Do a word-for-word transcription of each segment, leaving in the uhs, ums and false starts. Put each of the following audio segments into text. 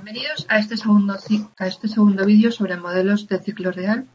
Bienvenidos a este segundo, a este segundo vídeo sobre modelos de ciclo real.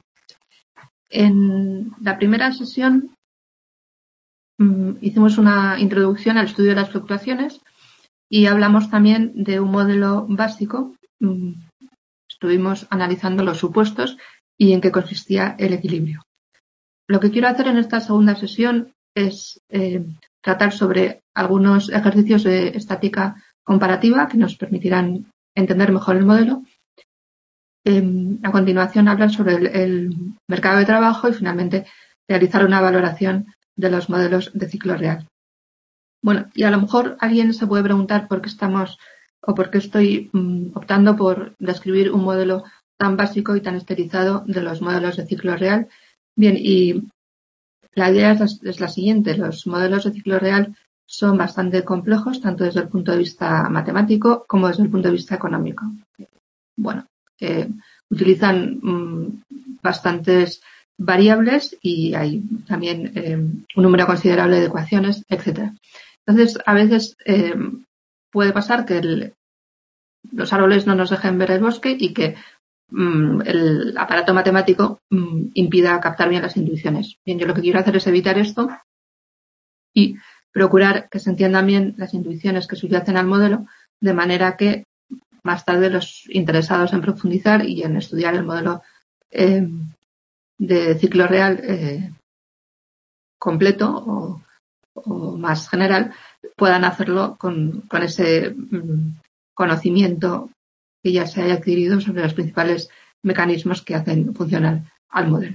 En la primera sesión mmm, hicimos una introducción al estudio de las fluctuaciones y hablamos también de un modelo básico. Mmm, estuvimos analizando los supuestos y en qué consistía el equilibrio. Lo que quiero hacer en esta segunda sesión es eh, tratar sobre algunos ejercicios de estática comparativa que nos permitirán entender mejor el modelo. Eh, a continuación, hablar sobre el, el mercado de trabajo y finalmente realizar una valoración de los modelos de ciclo real. Bueno, y a lo mejor alguien se puede preguntar por qué estamos o por qué estoy mm, optando por describir un modelo tan básico y tan estilizado de los modelos de ciclo real. Bien, y la idea es la, es la siguiente. Los modelos de ciclo real son bastante complejos, tanto desde el punto de vista matemático como desde el punto de vista económico. Bueno, eh, utilizan mmm, bastantes variables y hay también eh, un número considerable de ecuaciones, etcétera. Entonces, a veces eh, puede pasar que el, los árboles no nos dejen ver el bosque y que mmm, el aparato matemático mmm, impida captar bien las intuiciones. Bien, yo lo que quiero hacer es evitar esto y procurar que se entiendan bien las intuiciones que subyacen al modelo, de manera que más tarde los interesados en profundizar y en estudiar el modelo eh, de ciclo real eh, completo o, o más general puedan hacerlo con, con ese mm, conocimiento que ya se haya adquirido sobre los principales mecanismos que hacen funcionar al modelo.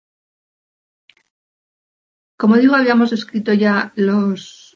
Como digo, habíamos escrito ya los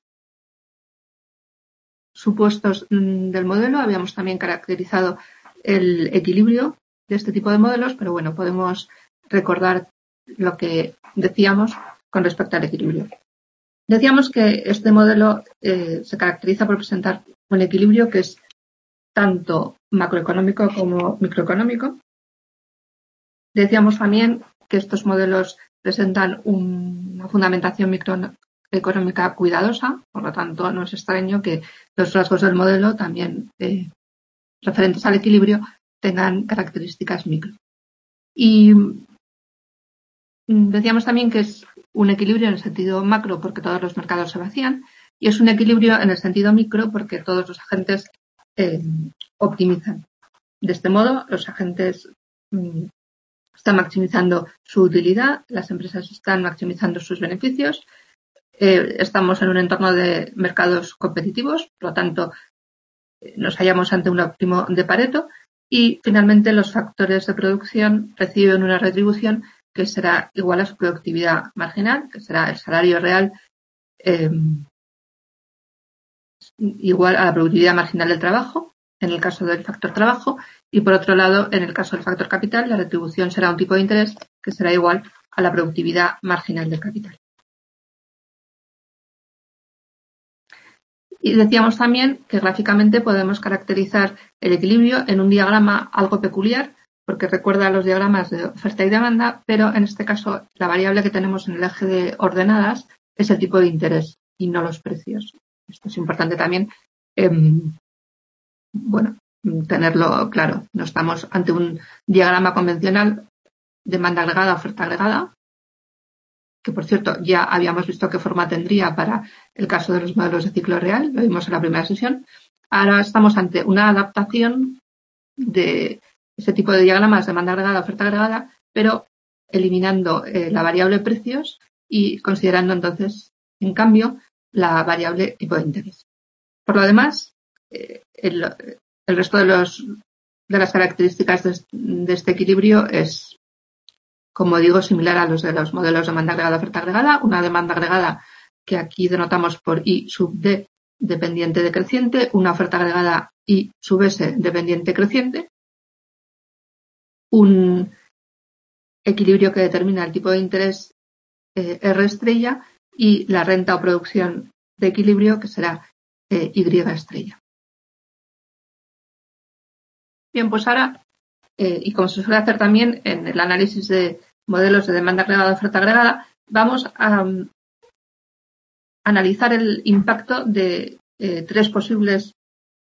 supuestos mm, del modelo, habíamos también caracterizado el equilibrio de este tipo de modelos, pero bueno, podemos recordar lo que decíamos con respecto al equilibrio. Decíamos que este modelo eh, se caracteriza por presentar un equilibrio que es tanto macroeconómico como microeconómico. Decíamos también que estos modelos presentan un, una fundamentación microeconómica cuidadosa, por lo tanto no es extraño que los rasgos del modelo también eh, referentes al equilibrio tengan características micro. Y decíamos también que es un equilibrio en el sentido macro porque todos los mercados se vacían y es un equilibrio en el sentido micro porque todos los agentes eh, optimizan. De este modo, los agentes mm, están maximizando su utilidad, las empresas están maximizando sus beneficios, eh, estamos en un entorno de mercados competitivos, por lo tanto, eh, nos hallamos ante un óptimo de Pareto y finalmente los factores de producción reciben una retribución que será igual a su productividad marginal, que será el salario real eh, igual a la productividad marginal del trabajo, en el caso del factor trabajo, y por otro lado, en el caso del factor capital, la retribución será un tipo de interés que será igual a la productividad marginal del capital. Y decíamos también que gráficamente podemos caracterizar el equilibrio en un diagrama algo peculiar, porque recuerda a los diagramas de oferta y demanda, pero en este caso la variable que tenemos en el eje de ordenadas es el tipo de interés y no los precios. Esto es importante también, eh, bueno, tenerlo claro. No estamos ante un diagrama convencional, demanda agregada, oferta agregada, que por cierto ya habíamos visto qué forma tendría para el caso de los modelos de ciclo real, lo vimos en la primera sesión. Ahora estamos ante una adaptación de ese tipo de diagramas, demanda agregada, oferta agregada, pero eliminando eh, la variable precios y considerando entonces, en cambio, la variable tipo de interés. Por lo demás, eh, el, el resto de, los, de las características de, de este equilibrio es, como digo, similar a los de los modelos de demanda agregada, oferta agregada, una demanda agregada que aquí denotamos por I sub D dependiente decreciente, una oferta agregada I sub S dependiente creciente, un equilibrio que determina el tipo de interés eh, R estrella y la renta o producción de equilibrio que será eh, Y estrella. Bien, pues ahora, eh, y como se suele hacer también en el análisis de modelos de demanda agregada, oferta agregada, vamos a um, analizar el impacto de eh, tres posibles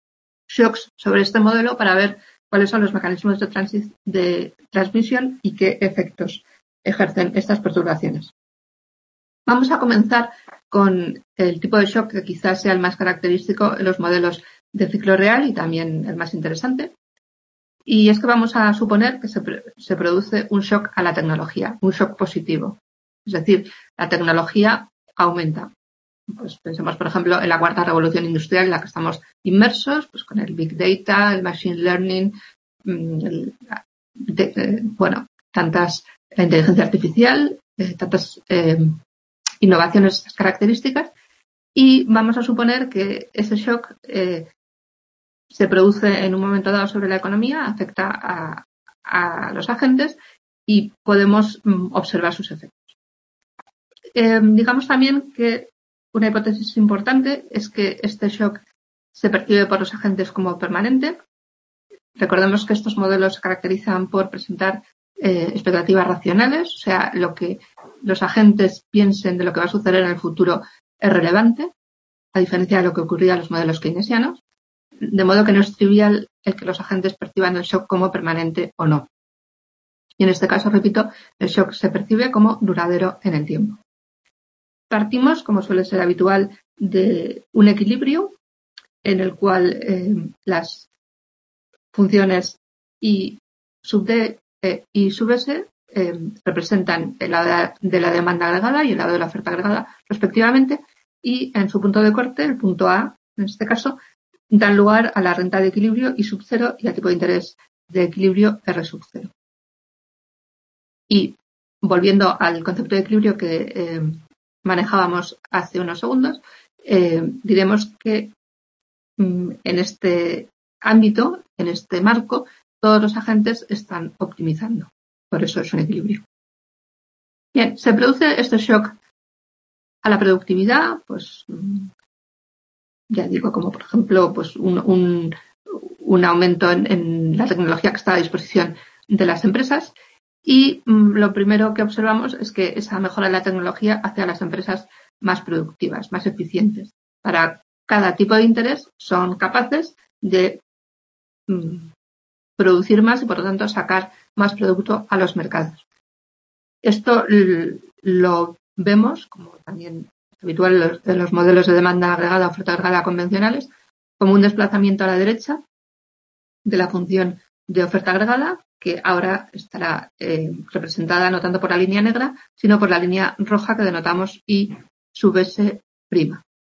shocks sobre este modelo para ver cuáles son los mecanismos de, transi- de transmisión y qué efectos ejercen estas perturbaciones. Vamos a comenzar con el tipo de shock que quizás sea el más característico en los modelos de ciclo real y también el más interesante. Y es que vamos a suponer que se, se produce un shock a la tecnología, un shock positivo. Es decir, la tecnología aumenta. Pues pensemos, por ejemplo, en la cuarta revolución industrial en la que estamos inmersos, pues con el Big Data, el Machine Learning, el, de, eh, bueno, tantas, la inteligencia artificial, eh, tantas eh, innovaciones, estas características, y vamos a suponer que ese shock eh, se produce en un momento dado sobre la economía, afecta a, a los agentes y podemos mm, observar sus efectos. Eh, digamos también que una hipótesis importante es que este shock se percibe por los agentes como permanente. Recordemos que estos modelos se caracterizan por presentar eh, expectativas racionales, o sea, lo que los agentes piensen de lo que va a suceder en el futuro es relevante, a diferencia de lo que ocurría en los modelos keynesianos, de modo que no es trivial el que los agentes perciban el shock como permanente o no. Y en este caso, repito, el shock se percibe como duradero en el tiempo. Partimos, como suele ser habitual, de un equilibrio en el cual eh, las funciones I sub D eh, y sub S eh, representan el lado de la demanda agregada y el lado de la oferta agregada respectivamente, y en su punto de corte, el punto A, en este caso, dan lugar a la renta de equilibrio I sub cero y al tipo de interés de equilibrio R sub cero. Y volviendo al concepto de equilibrio que eh, manejábamos hace unos segundos, eh, diremos que mm, en este ámbito, en este marco, todos los agentes están optimizando. Por eso es un equilibrio. Bien, se produce este shock a la productividad, pues ya digo, como por ejemplo, pues un, un, un aumento en, en la tecnología que está a disposición de las empresas. Y mmm, lo primero que observamos es que esa mejora de la tecnología hace a las empresas más productivas, más eficientes. Para cada tipo de interés son capaces de mmm, producir más y, por lo tanto, sacar más producto a los mercados. Esto lo vemos, como también es habitual en los, en los modelos de demanda agregada, oferta agregada convencionales, como un desplazamiento a la derecha de la función de oferta agregada, que ahora estará eh, representada no tanto por la línea negra, sino por la línea roja que denotamos I sub S prima.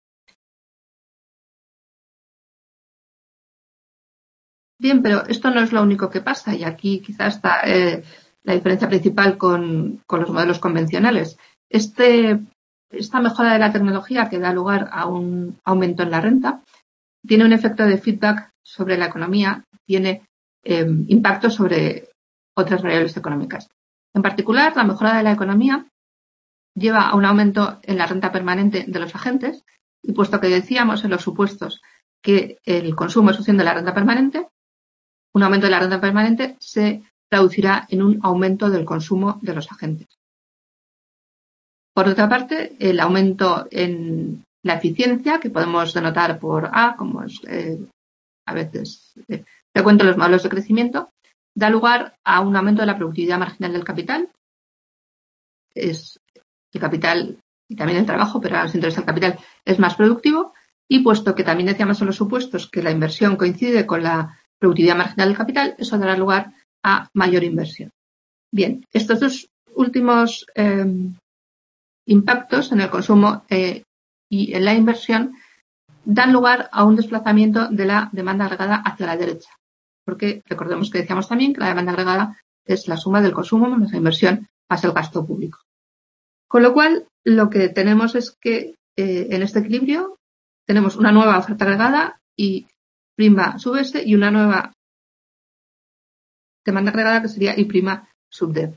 Bien, pero esto no es lo único que pasa, y aquí quizás está eh, la diferencia principal con, con los modelos convencionales. Este, esta mejora de la tecnología que da lugar a un aumento en la renta tiene un efecto de feedback sobre la economía, tiene eh, impacto sobre otras variables económicas. En particular, la mejora de la economía lleva a un aumento en la renta permanente de los agentes, y puesto que decíamos en los supuestos que el consumo es función de la renta permanente, un aumento de la renta permanente se traducirá en un aumento del consumo de los agentes. Por otra parte, el aumento en la eficiencia, que podemos denotar por A, como es eh, a veces eh, frecuente en los modelos de crecimiento, da lugar a un aumento de la productividad marginal del capital. Es el capital y también el trabajo, pero a los intereses del capital es más productivo, y puesto que también decíamos en los supuestos que la inversión coincide con la productividad marginal del capital, eso dará lugar a mayor inversión. Bien, estos dos últimos eh, impactos en el consumo eh, y en la inversión dan lugar a un desplazamiento de la demanda agregada hacia la derecha, porque recordemos que decíamos también que la demanda agregada es la suma del consumo menos la inversión más el gasto público. Con lo cual, lo que tenemos es que eh, en este equilibrio tenemos una nueva oferta agregada y prima sub S y una nueva demanda agregada que sería I prima sub D.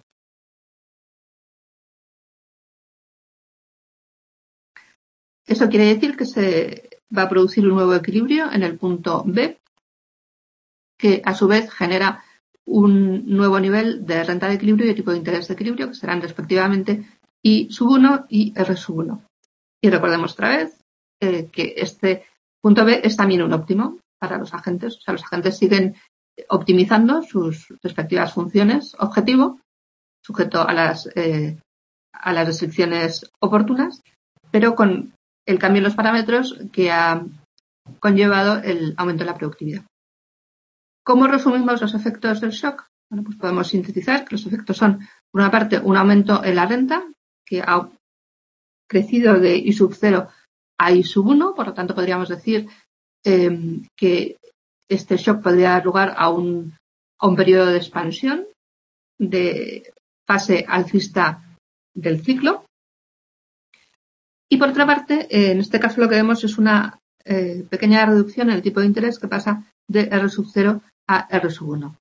Eso quiere decir que se va a producir un nuevo equilibrio en el punto B, que a su vez genera un nuevo nivel de renta de equilibrio y de tipo de interés de equilibrio, que serán respectivamente I sub uno y R sub uno. Y recordemos otra vez eh, que este punto B es también un óptimo. para los agentes. O sea, los agentes siguen optimizando sus respectivas funciones objetivo, sujeto a las, eh, a las restricciones oportunas, pero con el cambio en los parámetros que ha conllevado el aumento de la productividad. ¿Cómo resumimos los efectos del shock? Bueno, pues podemos sintetizar que los efectos son, por una parte, un aumento en la renta, que ha crecido de I sub cero a I sub uno, por lo tanto podríamos decir eh, que este shock podría dar lugar a un, a un periodo de expansión de fase alcista del ciclo. Y por otra parte, eh, en este caso lo que vemos es una eh, pequeña reducción en el tipo de interés que pasa de R sub cero a R sub uno.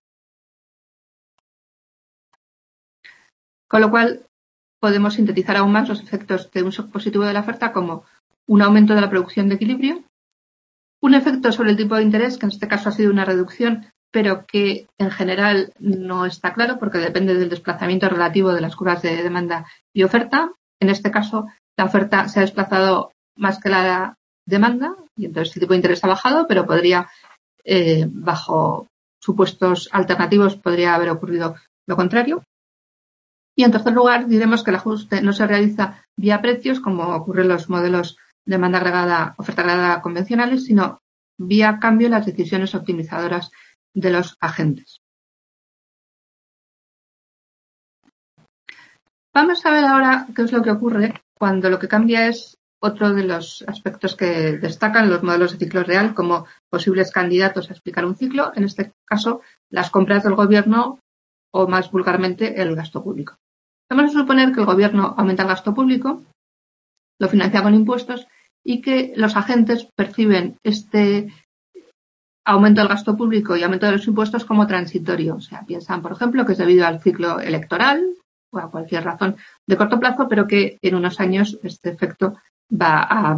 Con lo cual, podemos sintetizar aún más los efectos de un shock positivo de la oferta como un aumento de la producción de equilibrio, un efecto sobre el tipo de interés, que en este caso ha sido una reducción, pero que en general no está claro porque depende del desplazamiento relativo de las curvas de demanda y oferta. En este caso, la oferta se ha desplazado más que la demanda y entonces el tipo de interés ha bajado, pero podría, eh, bajo supuestos alternativos, podría haber ocurrido lo contrario. Y en tercer lugar, diremos que el ajuste no se realiza vía precios, como ocurre en los modelos de demanda agregada, oferta agregada convencionales, sino vía cambio en las decisiones optimizadoras de los agentes. Vamos a ver ahora qué es lo que ocurre cuando lo que cambia es otro de los aspectos que destacan los modelos de ciclo real como posibles candidatos a explicar un ciclo, en este caso las compras del gobierno o más vulgarmente el gasto público. Vamos a suponer que el gobierno aumenta el gasto público, lo financia con impuestos y que los agentes perciben este aumento del gasto público y aumento de los impuestos como transitorio. O sea, piensan, por ejemplo, que es debido al ciclo electoral o a cualquier razón de corto plazo, pero que en unos años este efecto va a,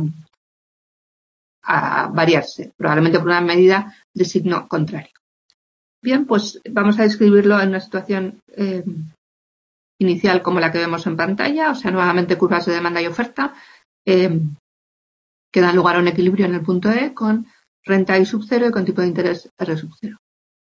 a variarse, probablemente por una medida de signo contrario. Bien, pues vamos a describirlo en una situación eh, inicial como la que vemos en pantalla, o sea, nuevamente curvas de demanda y oferta eh, que dan lugar a un equilibrio en el punto E con renta I sub cero y con tipo de interés R sub cero.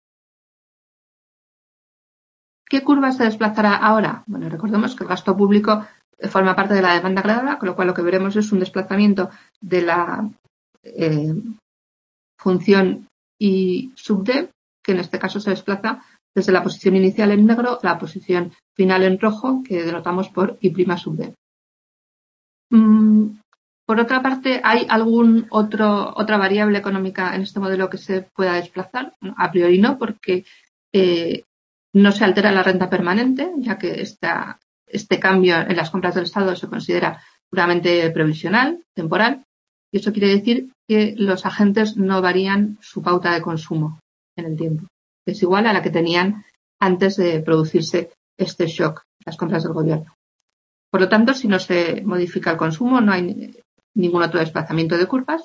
¿Qué curva se desplazará ahora? Bueno, recordemos que el gasto público forma parte de la demanda agregada, con lo cual lo que veremos es un desplazamiento de la eh, función I sub D, que en este caso se desplaza desde la posición inicial en negro a la posición final en rojo, que denotamos por I' sub D. Mm, por otra parte, ¿hay algún otro otra variable económica en este modelo que se pueda desplazar? A priori no, porque eh, no se altera la renta permanente, ya que esta, este cambio en las compras del Estado se considera puramente previsional, temporal, y eso quiere decir que los agentes no varían su pauta de consumo en el tiempo. Es igual a la que tenían antes de producirse este shock, las compras del gobierno. Por lo tanto, si no se modifica el consumo, no hay ningún otro desplazamiento de curvas.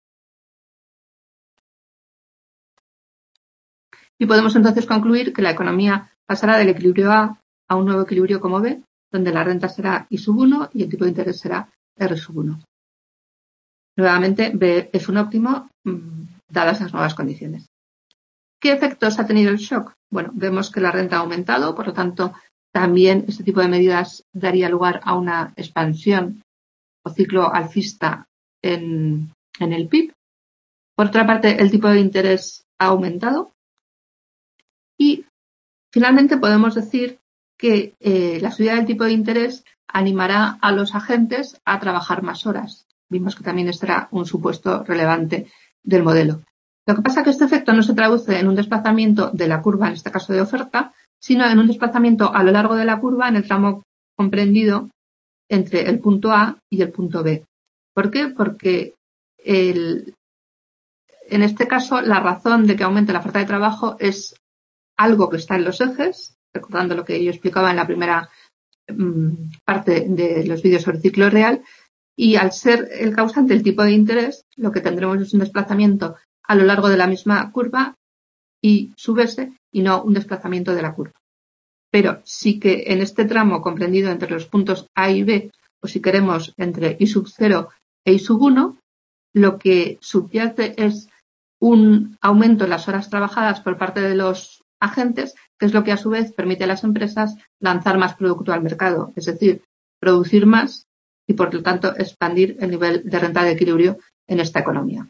Y podemos entonces concluir que la economía pasará del equilibrio A a un nuevo equilibrio como B, donde la renta será I sub uno y el tipo de interés será R sub uno. Nuevamente, B es un óptimo mmm, dadas las nuevas condiciones. ¿Qué efectos ha tenido el shock? Bueno, vemos que la renta ha aumentado, por lo tanto, también este tipo de medidas daría lugar a una expansión o ciclo alcista en, en el P I B. Por otra parte, el tipo de interés ha aumentado. Y finalmente podemos decir que eh, la subida del tipo de interés animará a los agentes a trabajar más horas. Vimos que también este era un supuesto relevante del modelo. Lo que pasa es que este efecto no se traduce en un desplazamiento de la curva, en este caso de oferta, sino en un desplazamiento a lo largo de la curva en el tramo comprendido entre el punto A y el punto B. ¿Por qué? Porque el, en este caso la razón de que aumente la oferta de trabajo es algo que está en los ejes, recordando lo que yo explicaba en la primera um, parte de los vídeos sobre ciclo real, y al ser el causante el tipo de interés, lo que tendremos es un desplazamiento a lo largo de la misma curva y sub S y no un desplazamiento de la curva. Pero sí que en este tramo comprendido entre los puntos A y B, o si queremos entre I sub cero e I sub uno, lo que subyace es un aumento en las horas trabajadas por parte de los agentes, que es lo que a su vez permite a las empresas lanzar más producto al mercado, es decir, producir más y por lo tanto expandir el nivel de renta de equilibrio en esta economía.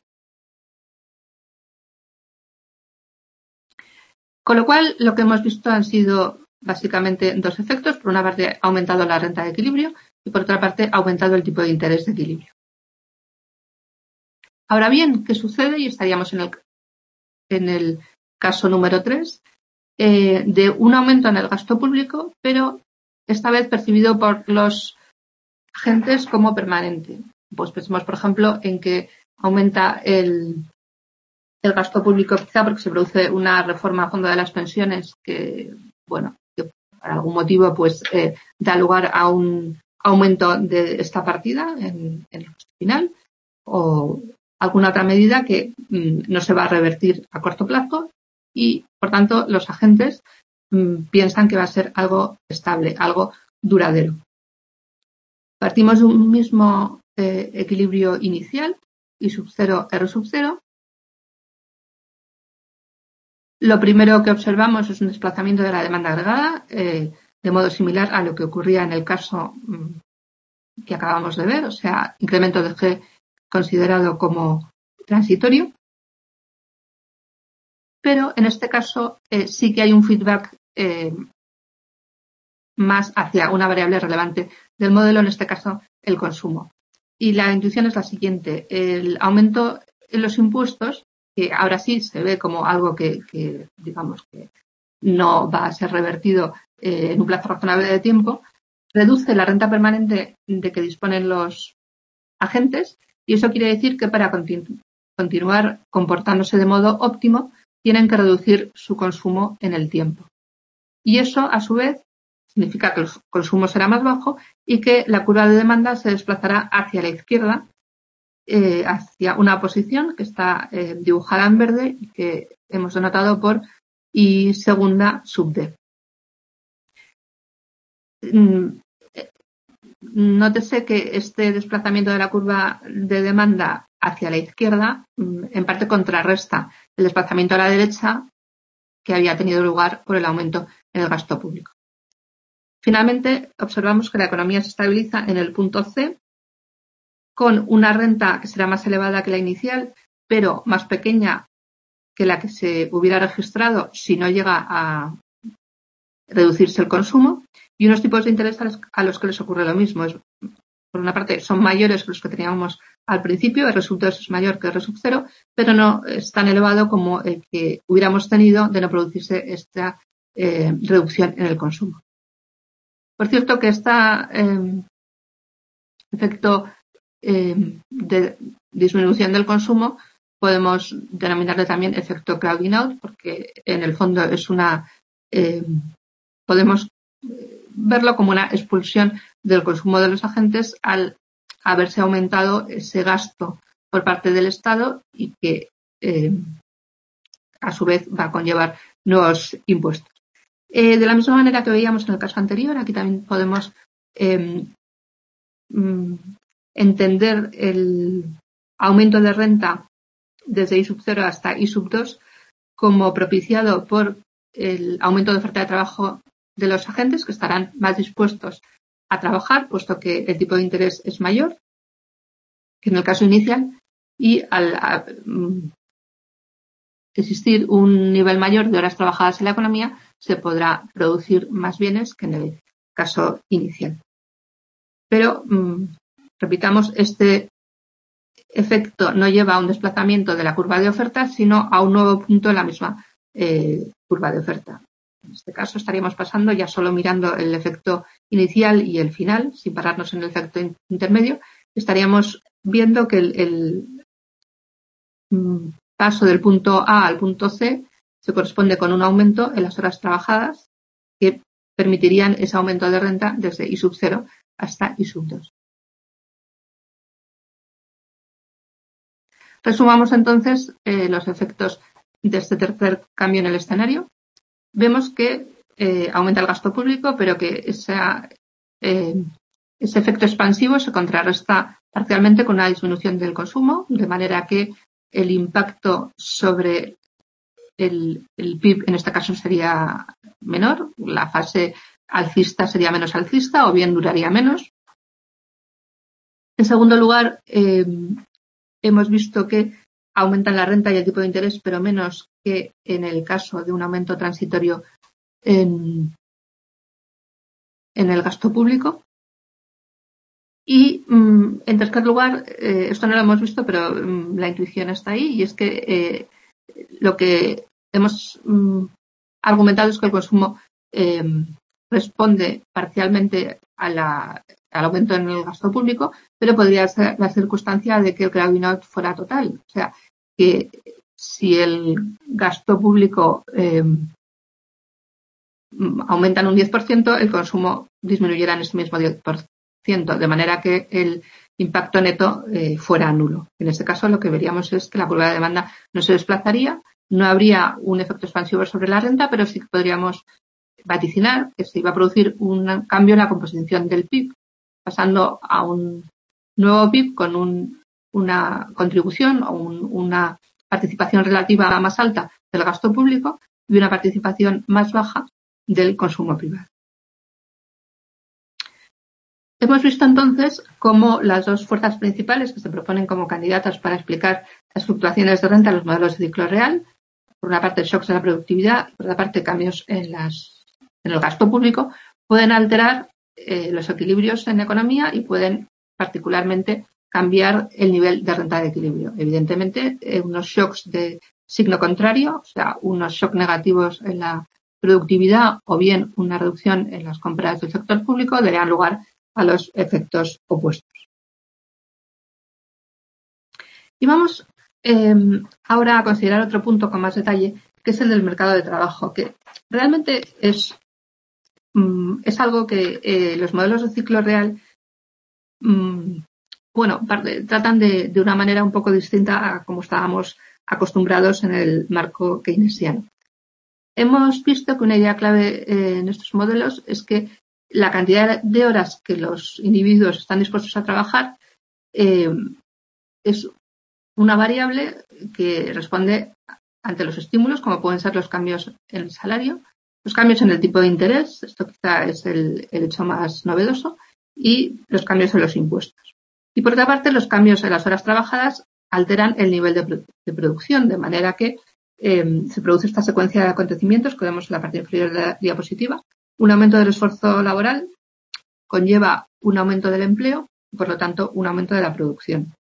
Con lo cual, lo que hemos visto han sido básicamente dos efectos. Por una parte, ha aumentado la renta de equilibrio y por otra parte, ha aumentado el tipo de interés de equilibrio. Ahora bien, ¿qué sucede? Y estaríamos en el, en el caso número tres, eh, de un aumento en el gasto público, pero esta vez percibido por los agentes como permanente. Pues pensemos, por ejemplo, en que aumenta el, el gasto público quizá porque se produce una reforma a fondo de las pensiones que, bueno, que por algún motivo pues eh, da lugar a un aumento de esta partida en, en el gasto final o alguna otra medida que mmm, no se va a revertir a corto plazo y, por tanto, los agentes mmm, piensan que va a ser algo estable, algo duradero. Partimos de un mismo eh, equilibrio inicial, I sub cero, R sub cero. Lo primero que observamos es un desplazamiento de la demanda agregada, eh, de modo similar a lo que ocurría en el caso mmm, que acabamos de ver, o sea, incremento de G considerado como transitorio. Pero en este caso eh, sí que hay un feedback eh, más hacia una variable relevante del modelo, en este caso el consumo. Y la intuición es la siguiente: el aumento en los impuestos, que ahora sí se ve como algo que, que digamos que no va a ser revertido eh, en un plazo razonable de tiempo, reduce la renta permanente de que disponen los agentes y eso quiere decir que para continu- continuar comportándose de modo óptimo tienen que reducir su consumo en el tiempo. Y eso, a su vez, significa que el consumo será más bajo y que la curva de demanda se desplazará hacia la izquierda, eh, hacia una posición que está eh, dibujada en verde y que hemos denotado por I segunda sub D. Mm, Nótese que este desplazamiento de la curva de demanda hacia la izquierda en parte contrarresta el desplazamiento a la derecha que había tenido lugar por el aumento en el gasto público. Finalmente, observamos que la economía se estabiliza en el punto C con una renta que será más elevada que la inicial, pero más pequeña que la que se hubiera registrado si no llega a reducirse el consumo, y unos tipos de interés a los que les ocurre lo mismo. Es, por una parte, son mayores que los que teníamos al principio, el resultado es mayor que el R sub cero, pero no es tan elevado como el que hubiéramos tenido de no producirse esta eh, reducción en el consumo. Por cierto, que este eh, efecto eh, de disminución del consumo podemos denominarle también efecto crowding out, porque en el fondo es una eh, podemos verlo como una expulsión del consumo de los agentes al haberse aumentado ese gasto por parte del Estado y que eh, a su vez va a conllevar nuevos impuestos. Eh, de la misma manera que veíamos en el caso anterior, aquí también podemos eh, mm, entender el aumento de renta desde I sub cero hasta I sub dos como propiciado por el aumento de oferta de trabajo de los agentes, que estarán más dispuestos a trabajar, puesto que el tipo de interés es mayor que en el caso inicial, y al a, um, existir un nivel mayor de horas trabajadas en la economía, se podrá producir más bienes que en el caso inicial. Pero, um, repitamos, este efecto no lleva a un desplazamiento de la curva de oferta, sino a un nuevo punto en la misma eh, curva de oferta. En este caso estaríamos pasando ya solo mirando el efecto inicial y el final, sin pararnos en el efecto intermedio, estaríamos viendo que el, el paso del punto A al punto C se corresponde con un aumento en las horas trabajadas que permitirían ese aumento de renta desde I sub cero hasta I sub dos. Resumamos entonces eh, los efectos de este tercer cambio en el escenario. Vemos que eh, aumenta el gasto público, pero que esa, eh, ese efecto expansivo se contrarresta parcialmente con una disminución del consumo, de manera que el impacto sobre el, el P I B, en este caso, sería menor, la fase alcista sería menos alcista o bien duraría menos. En segundo lugar, eh, hemos visto que aumentan la renta y el tipo de interés, pero menos que en el caso de un aumento transitorio en, en el gasto público. Y, mm, en tercer lugar, eh, esto no lo hemos visto, pero mm, la intuición está ahí, y es que eh, lo que hemos mm, argumentado es que el consumo eh, responde parcialmente a la, al aumento en el gasto público, pero podría ser la circunstancia de que el crowding out fuera total. O sea, que si el gasto público eh, aumenta en un diez por ciento, el consumo disminuyera en ese mismo diez por ciento, de manera que el impacto neto eh, fuera nulo. En este caso, lo que veríamos es que la curva de demanda no se desplazaría, no habría un efecto expansivo sobre la renta, pero sí que podríamos vaticinar que se iba a producir un cambio en la composición del P I B, pasando a un nuevo P I B con un, una contribución o un, una participación relativa más alta del gasto público y una participación más baja del consumo privado. Hemos visto entonces cómo las dos fuerzas principales que se proponen como candidatas para explicar las fluctuaciones de renta en los modelos de ciclo real, por una parte shocks de la productividad y por otra parte cambios en, las, en el gasto público, pueden alterar eh, los equilibrios en la economía y pueden particularmente cambiar el nivel de renta de equilibrio. Evidentemente, eh, unos shocks de signo contrario, o sea, unos shocks negativos en la productividad o bien una reducción en las compras del sector público darían lugar a los efectos opuestos. Y vamos eh, ahora a considerar otro punto con más detalle, que es el del mercado de trabajo, que realmente es, mm, es algo que eh, los modelos de ciclo real mm, bueno, parte, tratan de, de una manera un poco distinta a como estábamos acostumbrados en el marco keynesiano. Hemos visto que una idea clave eh, en estos modelos es que la cantidad de horas que los individuos están dispuestos a trabajar eh, es una variable que responde ante los estímulos, como pueden ser los cambios en el salario, los cambios en el tipo de interés, esto quizá es el, el hecho más novedoso, y los cambios en los impuestos. Y por otra parte, los cambios en las horas trabajadas alteran el nivel de, de producción, de manera que eh, se produce esta secuencia de acontecimientos que vemos en la parte inferior de la diapositiva. Un aumento del esfuerzo laboral conlleva un aumento del empleo y, por lo tanto, un aumento de la producción.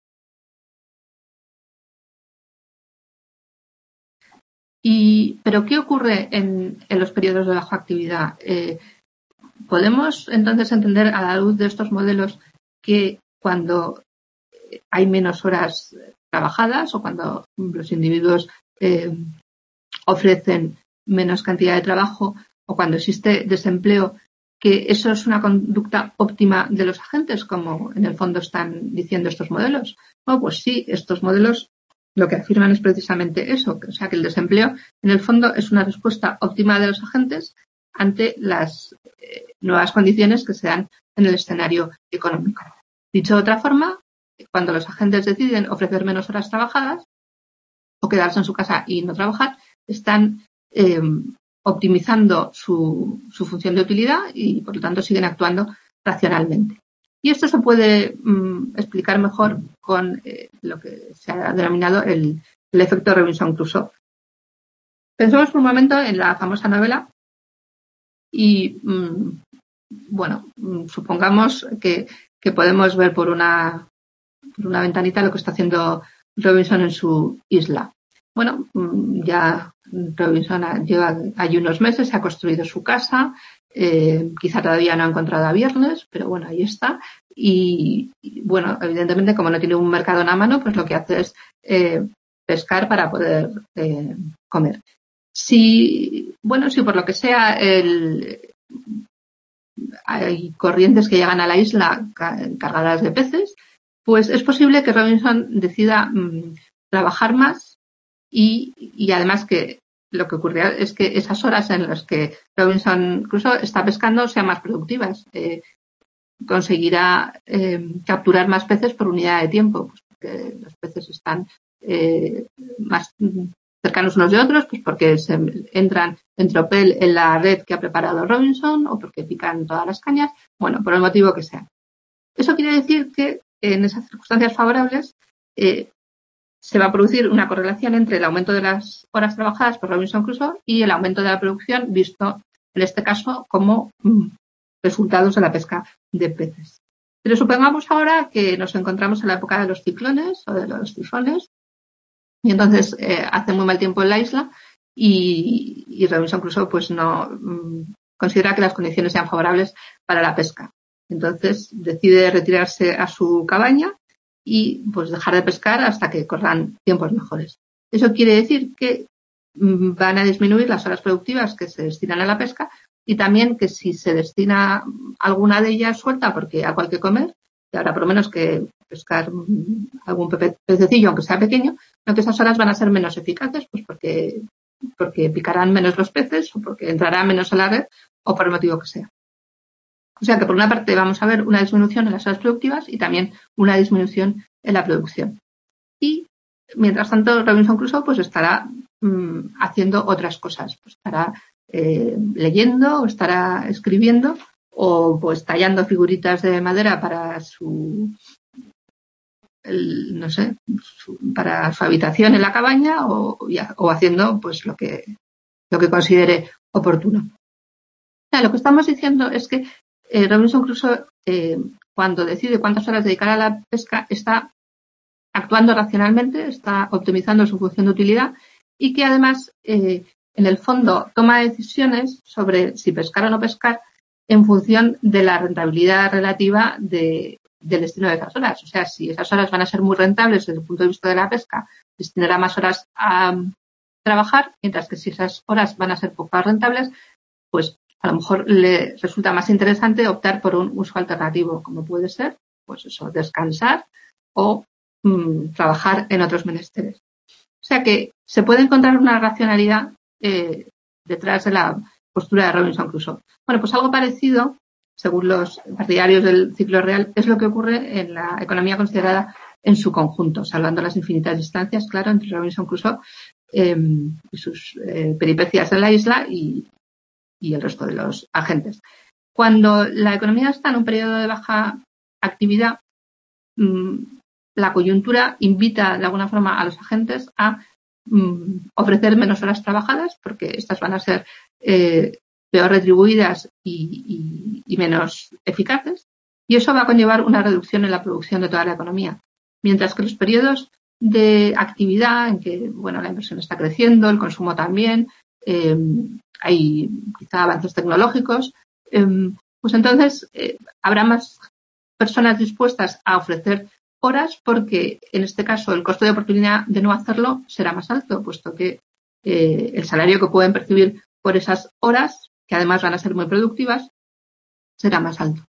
Y, ¿pero qué ocurre en, en los periodos de baja actividad? Eh, ¿Podemos entonces entender a la luz de estos modelos que cuando hay menos horas trabajadas o cuando los individuos eh, ofrecen menos cantidad de trabajo o cuando existe desempleo, que eso es una conducta óptima de los agentes, como en el fondo están diciendo estos modelos? Bueno, pues sí, estos modelos lo que afirman es precisamente eso, o sea que el desempleo en el fondo es una respuesta óptima de los agentes ante las eh, nuevas condiciones que se dan en el escenario económico. Dicho de otra forma, cuando los agentes deciden ofrecer menos horas trabajadas o quedarse en su casa y no trabajar, están eh, optimizando su, su función de utilidad y, por lo tanto, siguen actuando racionalmente. Y esto se puede mm, explicar mejor con eh, lo que se ha denominado el, el efecto Robinson-Crusoe. Pensemos por un momento en la famosa novela y, mm, bueno, mm, supongamos que, que podemos ver por una, por una ventanita lo que está haciendo Robinson en su isla. Bueno, mm, ya Robinson lleva allí unos meses, se ha construido su casa, eh, quizá todavía no ha encontrado a viernes, pero bueno, ahí está. Y, y bueno, evidentemente, como no tiene un mercado en la mano, pues lo que hace es eh, pescar para poder eh, comer. Si, bueno, si por lo que sea el, hay corrientes que llegan a la isla cargadas de peces, pues es posible que Robinson decida mmm, trabajar más y, y además que lo que ocurrirá es que esas horas en las que Robinson Crusoe está pescando sean más productivas. Eh, conseguirá eh, capturar más peces por unidad de tiempo, pues porque los peces están eh, más cercanos unos de otros, pues porque se entran en tropel en la red que ha preparado Robinson o porque pican todas las cañas, bueno, por el motivo que sea. Eso quiere decir que en esas circunstancias favorables eh, se va a producir una correlación entre el aumento de las horas trabajadas por Robinson Crusoe y el aumento de la producción, visto en este caso como mm, resultados de la pesca de peces. Pero supongamos ahora que nos encontramos en la época de los ciclones o de los tifones y entonces eh, hace muy mal tiempo en la isla y, y Robinson Crusoe pues no mm, considera que las condiciones sean favorables para la pesca. Entonces decide retirarse a su cabaña y pues dejar de pescar hasta que corran tiempos mejores. Eso quiere decir que mm, van a disminuir las horas productivas que se destinan a la pesca y también que si se destina alguna de ellas suelta porque algo hay que comer, y ahora por lo menos que pescar algún pececillo, aunque sea pequeño, no que esas horas van a ser menos eficaces, pues porque, porque picarán menos los peces o porque entrará menos a la red o por el motivo que sea. O sea que por una parte vamos a ver una disminución en las horas productivas y también una disminución en la producción. Y mientras tanto Robinson Crusoe pues estará mmm, haciendo otras cosas, pues estará eh, leyendo o estará escribiendo o pues tallando figuritas de madera para su el, no sé, su, para su habitación en la cabaña o, o haciendo pues lo que lo que considere oportuno. O sea, lo que estamos diciendo es que eh, Robinson Crusoe eh, cuando decide cuántas horas dedicar a la pesca está actuando racionalmente, está optimizando su función de utilidad y que además eh, en el fondo toma decisiones sobre si pescar o no pescar en función de la rentabilidad relativa de, del destino de esas horas. O sea, si esas horas van a ser muy rentables desde el punto de vista de la pesca, destinará más horas a um, trabajar, mientras que si esas horas van a ser poco rentables, pues a lo mejor le resulta más interesante optar por un uso alternativo, como puede ser, pues eso, descansar o mmm, trabajar en otros menesteres. O sea que se puede encontrar una racionalidad eh, detrás de la postura de Robinson Crusoe. Bueno, pues algo parecido, según los partidarios del ciclo real, es lo que ocurre en la economía considerada en su conjunto, salvando las infinitas distancias, claro, entre Robinson Crusoe eh, y sus eh, peripecias en la isla y, y el resto de los agentes. Cuando la economía está en un periodo de baja actividad, mmm, la coyuntura invita de alguna forma a los agentes a mmm, ofrecer menos horas trabajadas porque estas van a ser eh, peor retribuidas y, y, y menos eficaces y eso va a conllevar una reducción en la producción de toda la economía. Mientras que los periodos de actividad en que bueno la inversión está creciendo, el consumo también, eh, hay quizá avances tecnológicos, eh, pues entonces eh, habrá más personas dispuestas a ofrecer horas porque en este caso el costo de oportunidad de no hacerlo será más alto, puesto que eh, el salario que pueden percibir por esas horas, que además van a ser muy productivas, será más alto.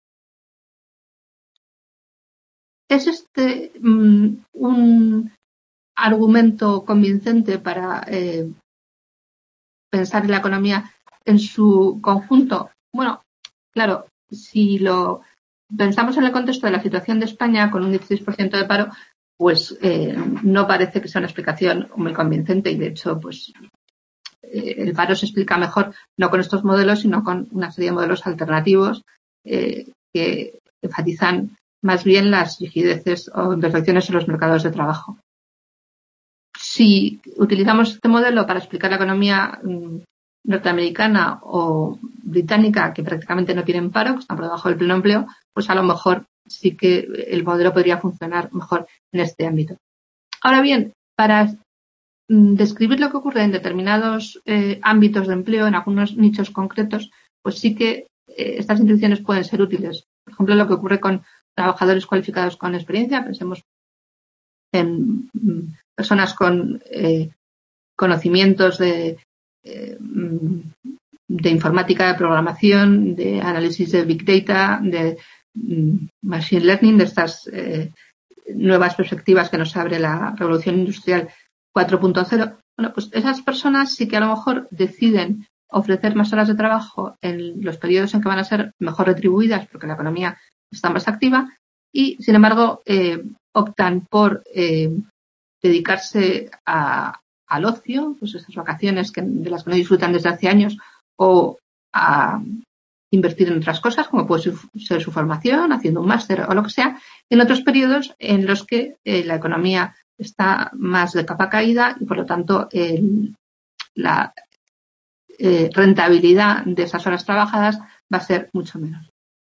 ¿Es este um, un argumento convincente para eh, pensar en la economía en su conjunto? Bueno, claro, si lo pensamos en el contexto de la situación de España con un dieciséis por ciento de paro, pues eh, no parece que sea una explicación muy convincente y de hecho pues eh, el paro se explica mejor no con estos modelos sino con una serie de modelos alternativos eh, que enfatizan más bien las rigideces o imperfecciones en los mercados de trabajo. Si utilizamos este modelo para explicar la economía mmm, norteamericana o británica, que prácticamente no tienen paro, que están por debajo del pleno empleo, pues a lo mejor sí que el modelo podría funcionar mejor en este ámbito. Ahora bien, para mmm, describir lo que ocurre en determinados eh, ámbitos de empleo, en algunos nichos concretos, pues sí que eh, estas intuiciones pueden ser útiles. Por ejemplo, lo que ocurre con trabajadores cualificados con experiencia, pensemos en mmm, personas con eh, conocimientos de, eh, de informática, de programación, de análisis de Big Data, de mm, Machine Learning, de estas eh, nuevas perspectivas que nos abre la revolución industrial cuatro punto cero. Bueno, pues esas personas sí que a lo mejor deciden ofrecer más horas de trabajo en los periodos en que van a ser mejor retribuidas porque la economía está más activa y, sin embargo, eh, optan por eh, dedicarse a, al ocio, pues esas vacaciones que, de las que no disfrutan desde hace años, o a invertir en otras cosas, como puede ser su formación, haciendo un máster o lo que sea, en otros periodos en los que eh, la economía está más de capa caída y, por lo tanto, el, la eh, rentabilidad de esas horas trabajadas va a ser mucho menos.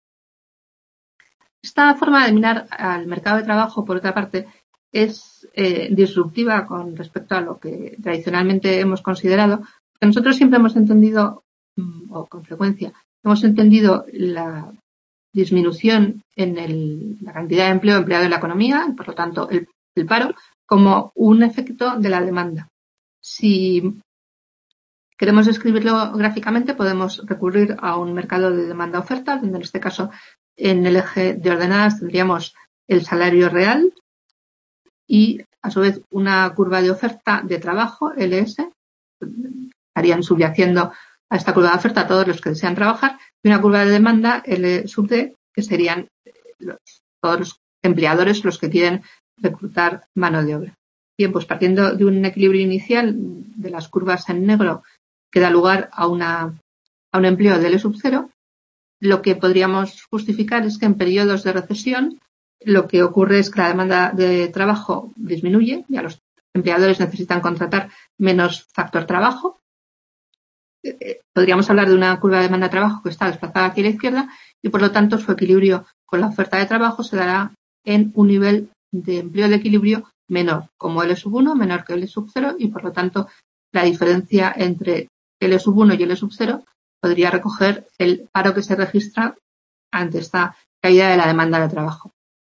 Esta forma de mirar al mercado de trabajo, por otra parte, es eh, disruptiva con respecto a lo que tradicionalmente hemos considerado, porque nosotros siempre hemos entendido, o con frecuencia, hemos entendido la disminución en el, la cantidad de empleo empleado en la economía, y por lo tanto el, el paro, como un efecto de la demanda. Si queremos describirlo gráficamente, podemos recurrir a un mercado de demanda-oferta, donde en este caso en el eje de ordenadas tendríamos el salario real y a su vez una curva de oferta de trabajo, L S, estarían subyaciendo a esta curva de oferta todos los que desean trabajar, y una curva de demanda, L sub D, que serían los, todos los empleadores los que quieren reclutar mano de obra. Bien, pues partiendo de un equilibrio inicial de las curvas en negro que da lugar a, una, a un empleo de L sub cero, lo que podríamos justificar es que en periodos de recesión lo que ocurre es que la demanda de trabajo disminuye, ya los empleadores necesitan contratar menos factor trabajo. Podríamos hablar de una curva de demanda de trabajo que está desplazada hacia la izquierda y, por lo tanto, su equilibrio con la oferta de trabajo se dará en un nivel de empleo de equilibrio menor, como L sub uno, menor que L sub cero, y, por lo tanto, la diferencia entre L sub uno y L sub cero podría recoger el paro que se registra ante esta caída de la demanda de trabajo.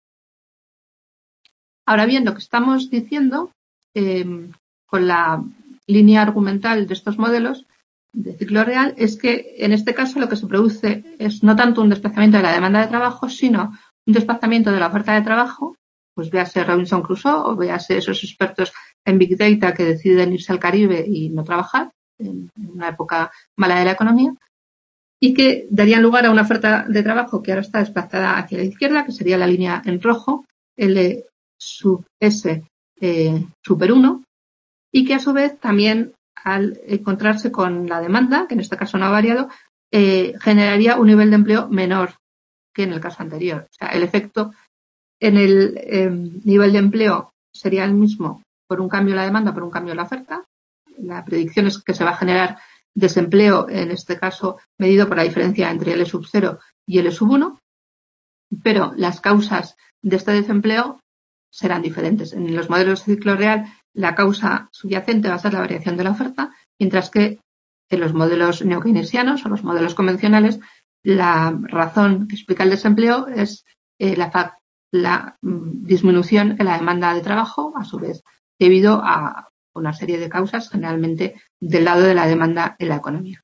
Ahora bien, lo que estamos diciendo eh, con la línea argumental de estos modelos de ciclo real es que en este caso lo que se produce es no tanto un desplazamiento de la demanda de trabajo, sino un desplazamiento de la oferta de trabajo, pues véase Robinson Crusoe o véase esos expertos en Big Data que deciden irse al Caribe y no trabajar en una época mala de la economía, y que darían lugar a una oferta de trabajo que ahora está desplazada hacia la izquierda, que sería la línea en rojo, L sub S eh, super uno, y que a su vez también al encontrarse con la demanda, que en este caso no ha variado, eh, generaría un nivel de empleo menor que en el caso anterior. O sea, el efecto en el eh, nivel de empleo sería el mismo por un cambio en la demanda, por un cambio en la oferta. La predicción es que se va a generar desempleo, en este caso medido por la diferencia entre L sub cero y L sub uno, pero las causas de este desempleo serán diferentes. En los modelos de ciclo real, la causa subyacente va a ser la variación de la oferta, mientras que en los modelos neokeynesianos o los modelos convencionales, la razón que explica el desempleo es eh, la, la mm, disminución en la demanda de trabajo, a su vez, debido a una serie de causas, generalmente del lado de la demanda en la economía.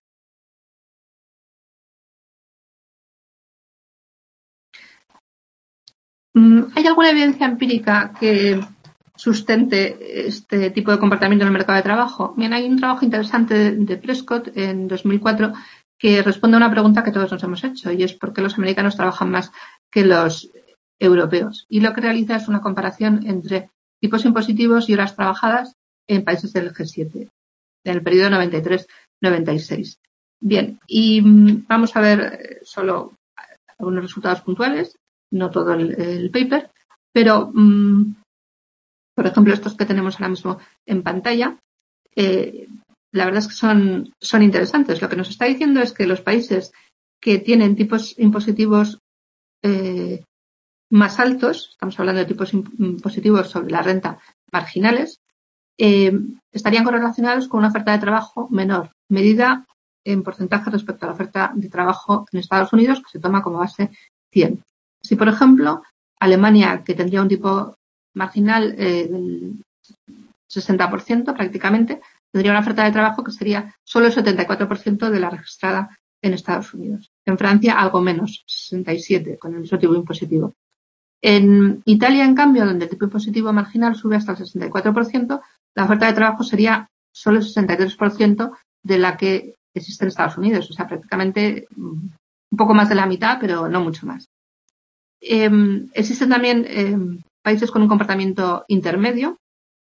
¿Hay alguna evidencia empírica que sustente este tipo de comportamiento en el mercado de trabajo? Bien, hay un trabajo interesante de Prescott en dos mil cuatro que responde a una pregunta que todos nos hemos hecho, y es por qué los americanos trabajan más que los europeos. Y lo que realiza es una comparación entre tipos impositivos y horas trabajadas en países del G siete, en el periodo noventa y tres noventa y seis. Bien, y vamos a ver solo algunos resultados puntuales, no todo el, el paper, pero, mmm, por ejemplo, estos que tenemos ahora mismo en pantalla, eh, la verdad es que son, son interesantes. Lo que nos está diciendo es que los países que tienen tipos impositivos eh, más altos, estamos hablando de tipos impositivos sobre la renta marginales, eh, estarían correlacionados con una oferta de trabajo menor, medida en porcentaje respecto a la oferta de trabajo en Estados Unidos, que se toma como base cien. Si, por ejemplo, Alemania, que tendría un tipo marginal eh, del sesenta por ciento prácticamente, tendría una oferta de trabajo que sería solo el setenta y cuatro por ciento de la registrada en Estados Unidos. En Francia, algo menos, sesenta y siete por ciento, con el mismo tipo impositivo. En Italia, en cambio, donde el tipo impositivo marginal sube hasta el sesenta y cuatro por ciento, la oferta de trabajo sería solo el sesenta y tres por ciento de la que existe en Estados Unidos. O sea, prácticamente un poco más de la mitad, pero no mucho más. Eh, existen también eh, países con un comportamiento intermedio,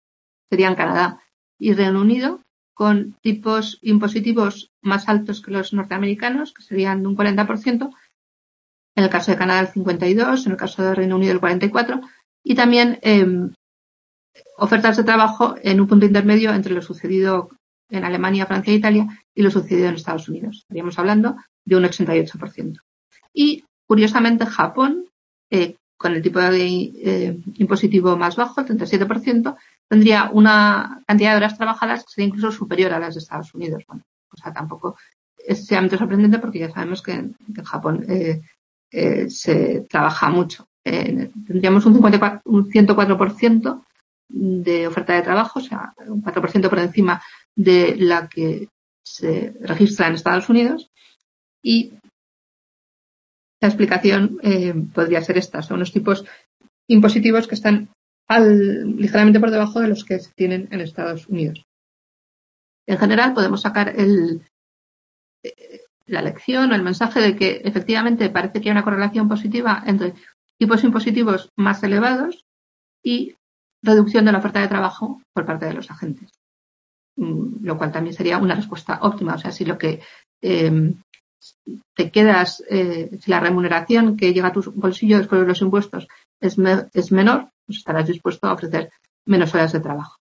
serían Canadá y Reino Unido, con tipos impositivos más altos que los norteamericanos, que serían de un cuarenta por ciento, en el caso de Canadá el cincuenta y dos por ciento, en el caso de Reino Unido el cuarenta y cuatro por ciento, y también eh, ofertas de trabajo en un punto intermedio entre lo sucedido en Alemania, Francia e Italia y lo sucedido en Estados Unidos. Estaríamos hablando de un ochenta y ocho por ciento. Y, curiosamente, Japón, eh, con el tipo de eh, impositivo más bajo, el treinta y siete por ciento, tendría una cantidad de horas trabajadas que sería incluso superior a las de Estados Unidos. Bueno, o sea, tampoco es extremadamente sorprendente porque ya sabemos que en, que en Japón eh, eh, se trabaja mucho. Eh, tendríamos un, cincuenta y cuatro, un ciento cuatro por ciento de oferta de trabajo, o sea, un cuatro por ciento por encima de la que se registra en Estados Unidos. Y la explicación eh, podría ser esta. Son unos tipos impositivos que están al, ligeramente por debajo de los que se tienen en Estados Unidos. En general, podemos sacar el, eh, la lección o el mensaje de que efectivamente parece que hay una correlación positiva entre tipos impositivos más elevados y reducción de la oferta de trabajo por parte de los agentes. Lo cual también sería una respuesta óptima. O sea, si lo que eh, te quedas, eh, si la remuneración que llega a tu bolsillo después de los impuestos es, me, es menor, pues estarás dispuesto a ofrecer menos horas de trabajo.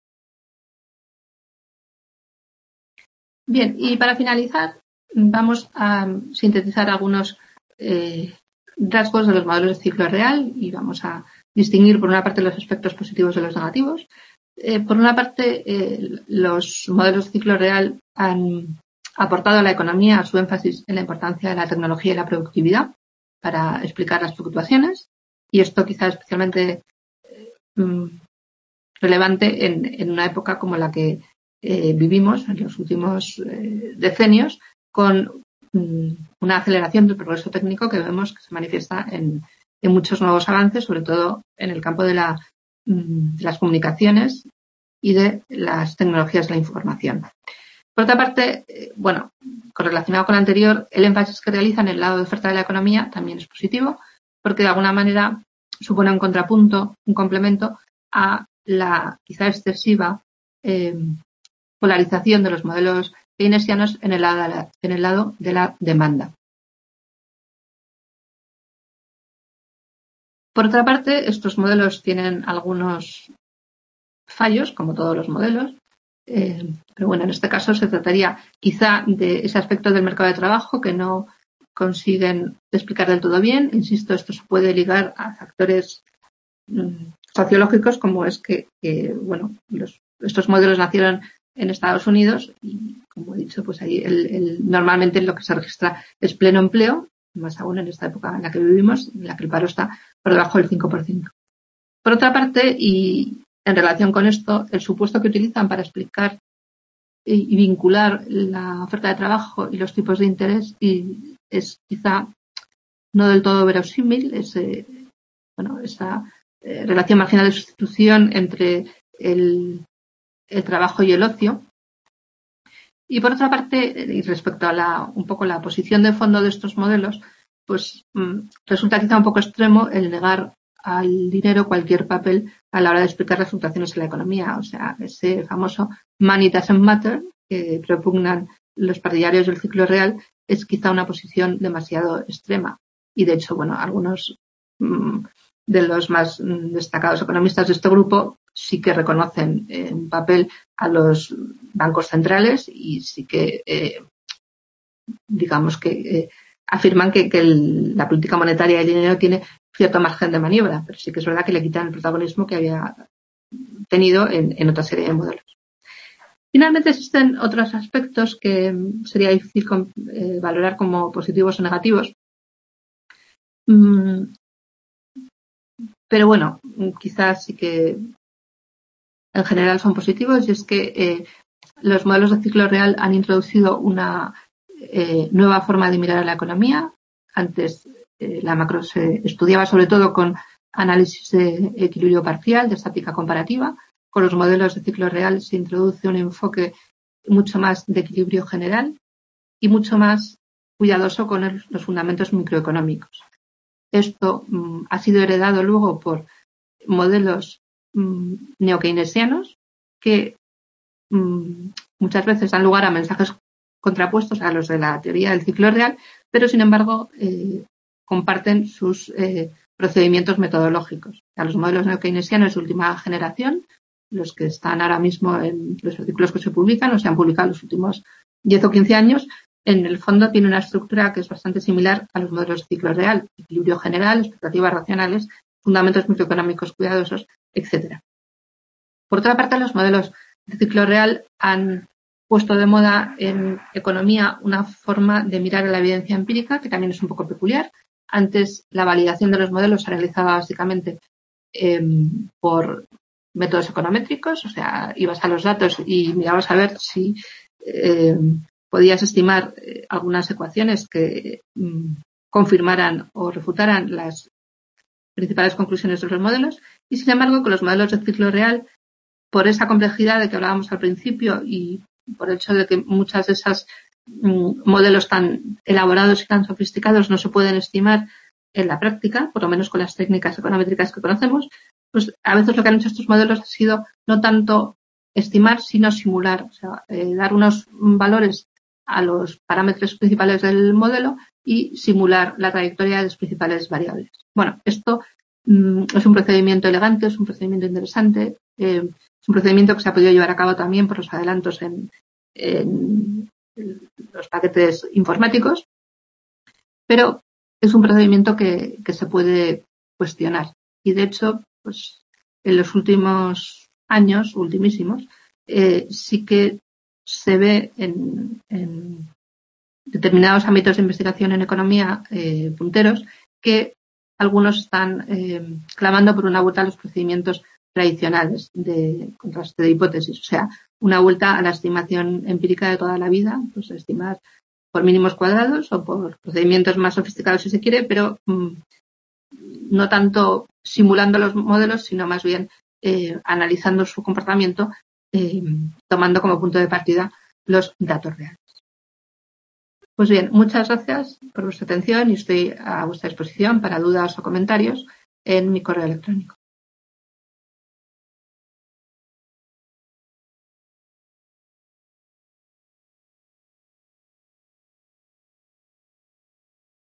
Bien, y para finalizar, vamos a sintetizar algunos eh, rasgos de los modelos de ciclo real y vamos a distinguir por una parte los aspectos positivos de los negativos. Eh, por una parte, eh, los modelos de ciclo real han aportado a la economía su énfasis en la importancia de la tecnología y la productividad para explicar las fluctuaciones, y esto quizá es especialmente eh, relevante en, en una época como la que eh, vivimos en los últimos eh, decenios, con mm, una aceleración del progreso técnico que vemos que se manifiesta en, en muchos nuevos avances, sobre todo en el campo de, la, mm, de las comunicaciones y de las tecnologías de la información. Por otra parte, eh, bueno, correlacionado con lo anterior, el énfasis que realiza en el lado de oferta de la economía también es positivo, porque de alguna manera supone un contrapunto, un complemento a la quizá excesiva eh, polarización de los modelos keynesianos en el lado de la, en el lado de la demanda. Por otra parte, estos modelos tienen algunos fallos, como todos los modelos, eh, pero bueno, en este caso se trataría quizá de ese aspecto del mercado de trabajo que no consiguen explicar del todo bien. Insisto, esto se puede ligar a factores mmm, sociológicos, como es que, que bueno, los, estos modelos nacieron en Estados Unidos y, como he dicho, pues ahí el, el, normalmente lo que se registra es pleno empleo, más aún en esta época en la que vivimos, en la que el paro está por debajo del cinco por ciento. Por otra parte, y en relación con esto, el supuesto que utilizan para explicar y, y vincular la oferta de trabajo y los tipos de interés y es quizá no del todo verosímil, ese, bueno, esa eh, relación marginal de sustitución entre el, el trabajo y el ocio. Y por otra parte, y respecto a la, un poco la posición de fondo de estos modelos, pues mmm, resulta quizá un poco extremo el negar al dinero cualquier papel a la hora de explicar las fluctuaciones en la economía. O sea, ese famoso money doesn't matter que propugnan los partidarios del ciclo real es quizá una posición demasiado extrema. Y de hecho, bueno, algunos mmm, de los más mmm, destacados economistas de este grupo sí que reconocen eh, un papel a los bancos centrales y sí que, eh, digamos que eh, afirman que, que el, la política monetaria y el dinero tiene cierto margen de maniobra, pero sí que es verdad que le quitan el protagonismo que había tenido en, en otra serie de modelos. Finalmente, existen otros aspectos que sería difícil con, eh, valorar como positivos o negativos. Mm, pero bueno, quizás sí que en general son positivos, y es que eh, los modelos de ciclo real han introducido una eh, nueva forma de mirar a la economía. Antes eh, la macro se estudiaba sobre todo con análisis de equilibrio parcial, de estática comparativa. Con los modelos de ciclo real se introduce un enfoque mucho más de equilibrio general y mucho más cuidadoso con el, los fundamentos microeconómicos. Esto mmm, ha sido heredado luego por modelos mmm, neokeynesianos, que mmm, muchas veces dan lugar a mensajes contrapuestos a los de la teoría del ciclo real, pero sin embargo eh, comparten sus eh, procedimientos metodológicos. O sea, los modelos neokeynesianos de última generación, los que están ahora mismo en los artículos que se publican o se han publicado en los últimos diez o quince años, en el fondo tiene una estructura que es bastante similar a los modelos de ciclo real: equilibrio general, expectativas racionales, fundamentos microeconómicos cuidadosos, etcétera. Por otra parte, los modelos de ciclo real han puesto de moda en economía una forma de mirar a la evidencia empírica que también es un poco peculiar. Antes, la validación de los modelos se realizaba básicamente eh, por métodos econométricos, o sea, ibas a los datos y mirabas a ver si eh, podías estimar eh, algunas ecuaciones que mm, confirmaran o refutaran las principales conclusiones de los modelos. Y sin embargo, con los modelos de ciclo real, por esa complejidad de que hablábamos al principio y por el hecho de que muchas de esas mm, modelos tan elaborados y tan sofisticados no se pueden estimar en la práctica, por lo menos con las técnicas econométricas que conocemos, pues a veces lo que han hecho estos modelos ha sido no tanto estimar, sino simular, o sea, eh, dar unos valores a los parámetros principales del modelo y simular la trayectoria de las principales variables. Bueno, esto mm, es un procedimiento elegante, es un procedimiento interesante, eh, es un procedimiento que se ha podido llevar a cabo también por los adelantos en, en los paquetes informáticos, pero es un procedimiento que, que se puede cuestionar. Y de hecho, pues en los últimos años, ultimísimos, eh, sí que se ve en, en determinados ámbitos de investigación en economía eh, punteros que algunos están eh, clamando por una vuelta a los procedimientos tradicionales de contraste de hipótesis, o sea, una vuelta a la estimación empírica de toda la vida, pues estimar por mínimos cuadrados o por procedimientos más sofisticados si se quiere, pero mmm, no tanto simulando los modelos, sino más bien eh, analizando su comportamiento, eh, tomando como punto de partida los datos reales. Pues bien, muchas gracias por vuestra atención y estoy a vuestra disposición para dudas o comentarios en mi correo electrónico.